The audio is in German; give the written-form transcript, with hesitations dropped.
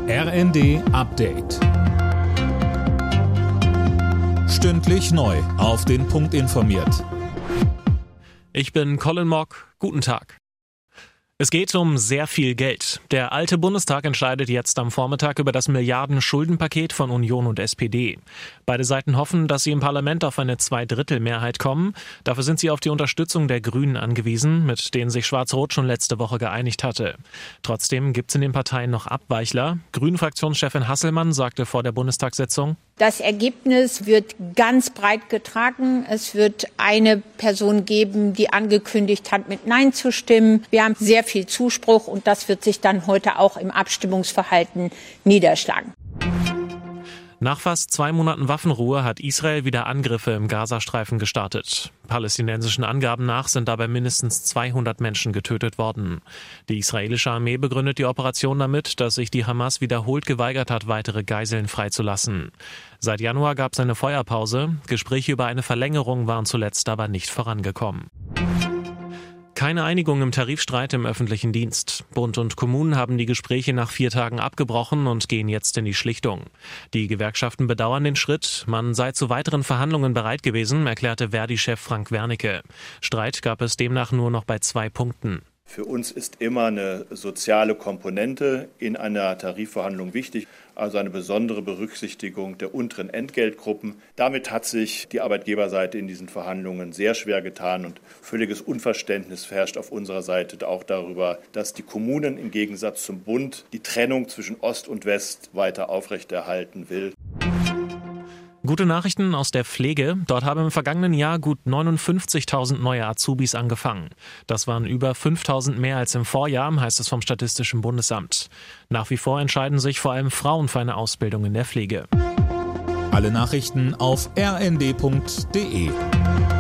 RND Update. Stündlich neu auf den Punkt informiert. Ich bin Colin Mock. Guten Tag. Es geht um sehr viel Geld. Der alte Bundestag entscheidet jetzt am Vormittag über das Milliarden-Schuldenpaket von Union und SPD. Beide Seiten hoffen, dass sie im Parlament auf eine Zweidrittelmehrheit kommen. Dafür sind sie auf die Unterstützung der Grünen angewiesen, mit denen sich Schwarz-Rot schon letzte Woche geeinigt hatte. Trotzdem gibt es in den Parteien noch Abweichler. Grünen-Fraktionschefin Hasselmann sagte vor der Bundestagssitzung: Das Ergebnis wird ganz breit getragen. Es wird eine Person geben, die angekündigt hat, mit Nein zu stimmen. Wir haben sehr viel Zuspruch und das wird sich dann heute auch im Abstimmungsverhalten niederschlagen. Nach fast 2 Monaten Waffenruhe hat Israel wieder Angriffe im Gazastreifen gestartet. Palästinensischen Angaben nach sind dabei mindestens 200 Menschen getötet worden. Die israelische Armee begründet die Operation damit, dass sich die Hamas wiederholt geweigert hat, weitere Geiseln freizulassen. Seit Januar gab es eine Feuerpause. Gespräche über eine Verlängerung waren zuletzt aber nicht vorangekommen. Keine Einigung im Tarifstreit im öffentlichen Dienst. Bund und Kommunen haben die Gespräche nach 4 Tagen abgebrochen und gehen jetzt in die Schlichtung. Die Gewerkschaften bedauern den Schritt. Man sei zu weiteren Verhandlungen bereit gewesen, erklärte Verdi-Chef Frank Wernicke. Streit gab es demnach nur noch bei 2 Punkten. Für uns ist immer eine soziale Komponente in einer Tarifverhandlung wichtig, also eine besondere Berücksichtigung der unteren Entgeltgruppen. Damit hat sich die Arbeitgeberseite in diesen Verhandlungen sehr schwer getan und völliges Unverständnis herrscht auf unserer Seite auch darüber, dass die Kommunen im Gegensatz zum Bund die Trennung zwischen Ost und West weiter aufrechterhalten will. Gute Nachrichten aus der Pflege. Dort haben im vergangenen Jahr gut 59.000 neue Azubis angefangen. Das waren über 5.000 mehr als im Vorjahr, heißt es vom Statistischen Bundesamt. Nach wie vor entscheiden sich vor allem Frauen für eine Ausbildung in der Pflege. Alle Nachrichten auf rnd.de.